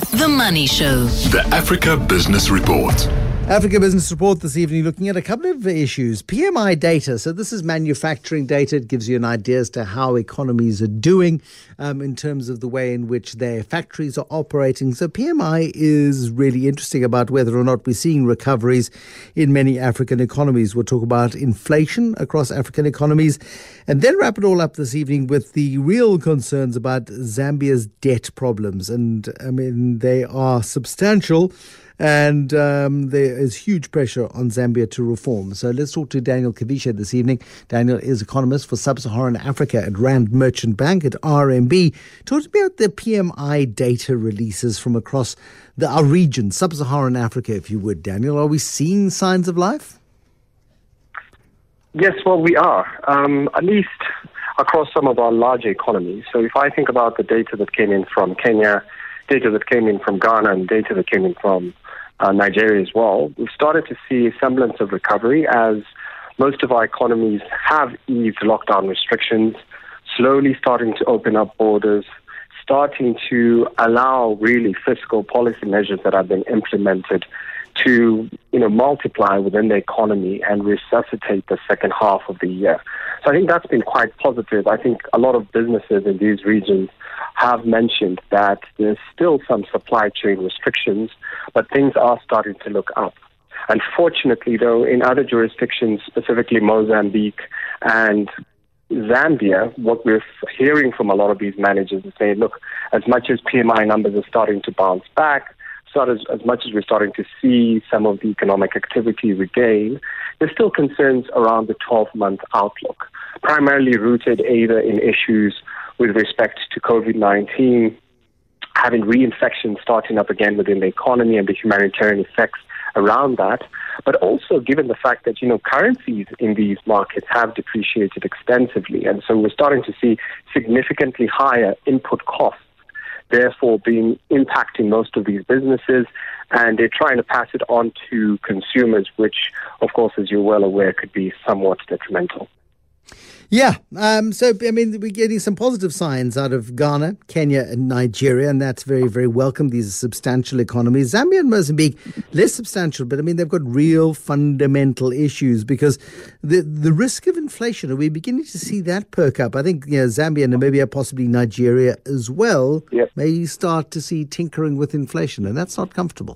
The Money Show. The Africa Business Report. Africa Business Report this evening looking at a couple of issues. PMI data. So this is manufacturing data. It gives you an idea as to how economies are doing in terms of the way in which their factories are operating. So PMI is really interesting about whether or not we're seeing recoveries in many African economies. We'll talk about inflation across African economies and then wrap it all up this evening with the real concerns about Zambia's debt problems. And I mean, they are substantial. And there is huge pressure on Zambia to reform. So let's talk to Daniel Kavisha this evening. Daniel is economist for Sub-Saharan Africa at Rand Merchant Bank at RMB. Talk to me about the PMI data releases from across our region, Sub-Saharan Africa, if you would, Daniel. Are we seeing signs of life? Yes, well, we are, at least across some of our larger economies. So if I think about the data that came in from Kenya, data that came in from Ghana, and data that came in from Nigeria as well, we've started to see a semblance of recovery as most of our economies have eased lockdown restrictions, slowly starting to open up borders, starting to allow really fiscal policy measures that have been implemented to multiply within the economy and resuscitate the second half of the year. So I think that's been quite positive. I think a lot of businesses in these regions have mentioned that there's still some supply chain restrictions, but things are starting to look up. Unfortunately, though, in other jurisdictions, specifically Mozambique and Zambia, what we're hearing from a lot of these managers is saying, look, as much as PMI numbers are starting to bounce back, as much as we're starting to see some of the economic activity regain, there's still concerns around the 12-month outlook, primarily rooted either in issues with respect to COVID-19, having reinfections starting up again within the economy and the humanitarian effects around that, but also given the fact that, currencies in these markets have depreciated extensively. And so we're starting to see significantly higher input costs, therefore impacting most of these businesses, and they're trying to pass it on to consumers, which, of course, as you're well aware, could be somewhat detrimental. Yeah. So, I mean, we're getting some positive signs out of Ghana, Kenya and Nigeria, and that's very, very welcome. These are substantial economies. Zambia and Mozambique, less substantial, but I mean, they've got real fundamental issues because the risk of inflation, are we beginning to see that perk up? I think Zambia, Namibia, possibly Nigeria as well, may start to see tinkering with inflation, and that's not comfortable.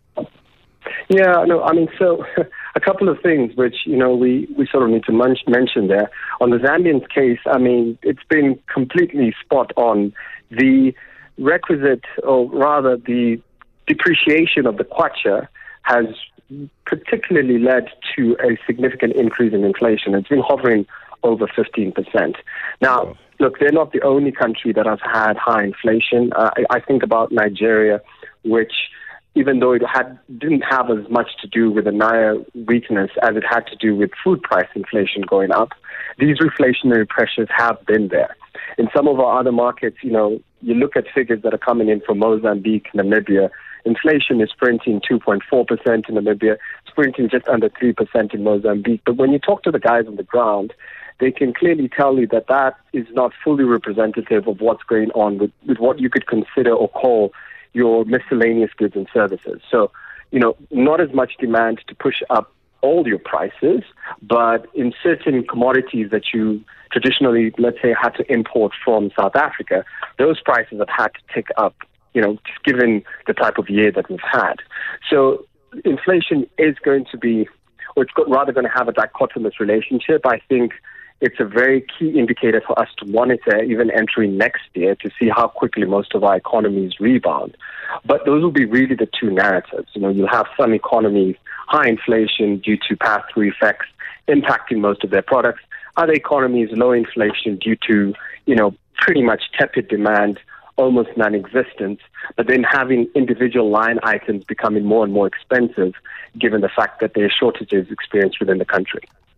Yeah, no, I mean, so a couple of things which, we sort of need to mention there. On the Zambian case, I mean, it's been completely spot on. The requisite, or rather the depreciation of the kwacha has particularly led to a significant increase in inflation. It's been hovering over 15%. Now, look, they're not the only country that has had high inflation. I think about Nigeria, which, even though it didn't have as much to do with the Naira weakness as it had to do with food price inflation going up, these reflationary pressures have been there. In some of our other markets, you look at figures that are coming in from Mozambique, Namibia, inflation is sprinting 2.4% in Namibia, sprinting just under 3% in Mozambique. But when you talk to the guys on the ground, they can clearly tell you that that is not fully representative of what's going on with what you could consider or call your miscellaneous goods and services. So, not as much demand to push up all your prices, but in certain commodities that you traditionally, let's say, had to import from South Africa, those prices have had to tick up, given the type of year that we've had. So inflation is going to be, or it's rather going to have a dichotomous relationship. I think it's a very key indicator for us to monitor even entering next year to see how quickly most of our economies rebound. But those will be really the two narratives. You'll have some economies, high inflation due to pass-through effects impacting most of their products. Other economies, low inflation due to, pretty much tepid demand, almost non-existent, but then having individual line items becoming more and more expensive given the fact that there are shortages experienced within the country.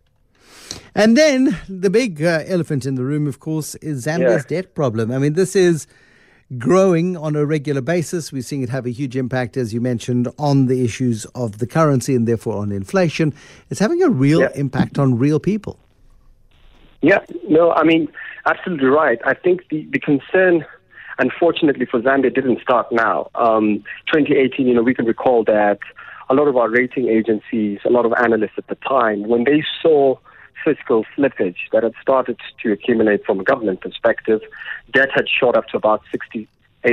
And then the big elephant in the room, of course, is Zambia's debt problem. I mean, this is growing on a regular basis. We're seeing it have a huge impact, as you mentioned, on the issues of the currency and therefore on inflation. It's having a real impact on real people. Yeah, no, I mean, absolutely right. I think the concern, Unfortunately for Zambia, it didn't start now. 2018, we can recall that a lot of our rating agencies, a lot of analysts at the time, when they saw fiscal slippage that had started to accumulate from a government perspective, debt had shot up to about 68%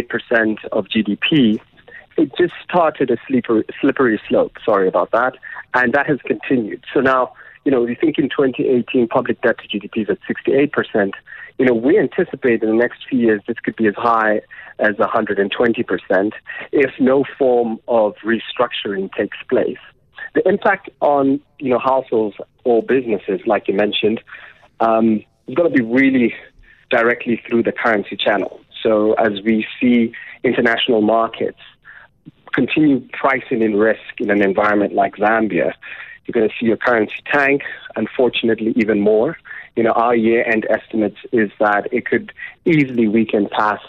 of GDP. It just started a slippery slope, sorry about that, and that has continued. So now, you think in 2018, public debt to GDP is at 68%. We anticipate in the next few years this could be as high as 120% if no form of restructuring takes place. The impact on, households or businesses, like you mentioned, is going to be really directly through the currency channel. So as we see international markets continue pricing in risk in an environment like Zambia, you're going to see your currency tank, unfortunately, even more. Our year-end estimates is that it could easily weaken past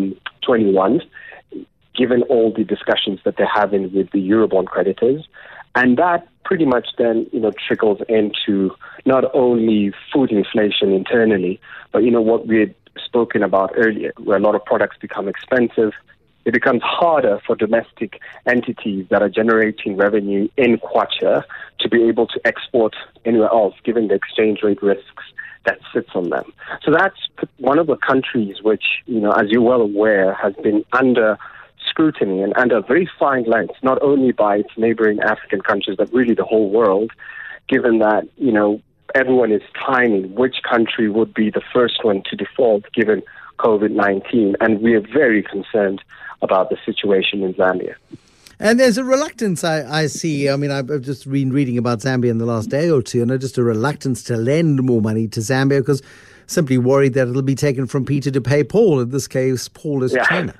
21, given all the discussions that they're having with the Eurobond creditors. And that pretty much then, trickles into not only food inflation internally, but, what we had spoken about earlier, where a lot of products become expensive. It becomes harder for domestic entities that are generating revenue in Kwacha to be able to export anywhere else, given the exchange rate risks that sits on them. So that's one of the countries which, as you're well aware, has been under scrutiny and under very fine lengths, not only by its neighboring African countries, but really the whole world, given that, everyone is timing which country would be the first one to default given COVID-19. And we are very concerned about the situation in Zambia. And there's a reluctance I see. I mean, I've just been reading about Zambia in the last day or two, and there's just a reluctance to lend more money to Zambia because simply worried that it'll be taken from Peter to pay Paul. In this case, Paul is China.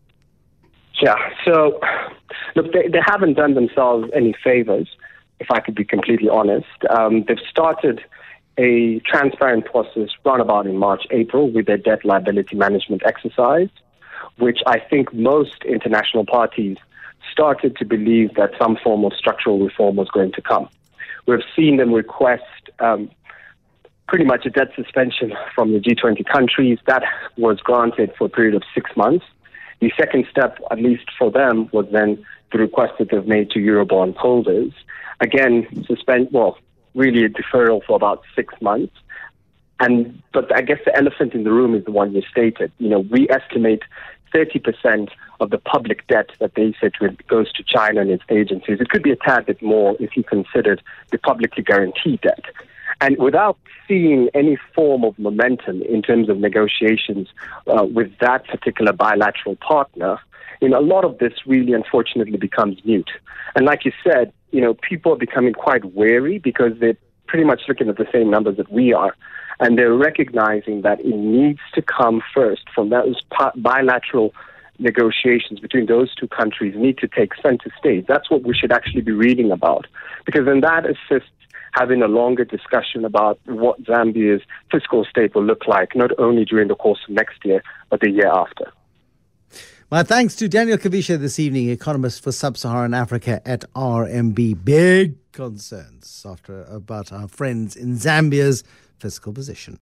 Yeah, so look, they haven't done themselves any favors, if I could be completely honest. They've started a transparent process roundabout in March, April with their debt liability management exercise, which I think most international parties started to believe that some form of structural reform was going to come. We've seen them request pretty much a debt suspension from the G20 countries. That was granted for a period of 6 months. The second step, at least for them, was then the request that they've made to Eurobond holders. Again, really a deferral for about 6 months. But I guess the elephant in the room is the one you stated. We estimate 30% of the public debt that they said goes to China and its agencies. It could be a tad bit more if you considered the publicly guaranteed debt. And without seeing any form of momentum in terms of negotiations with that particular bilateral partner, a lot of this really unfortunately becomes mute. And like you said, people are becoming quite wary because they're pretty much looking at the same numbers that we are. And they're recognizing that it needs to come first from those bilateral negotiations between those two countries need to take center stage. That's what we should actually be reading about, because then that assists having a longer discussion about what Zambia's fiscal state will look like, not only during the course of next year, but the year after. My thanks to Daniel Kavisha this evening, economist for Sub-Saharan Africa at RMB. Big concerns about our friends in Zambia's fiscal position.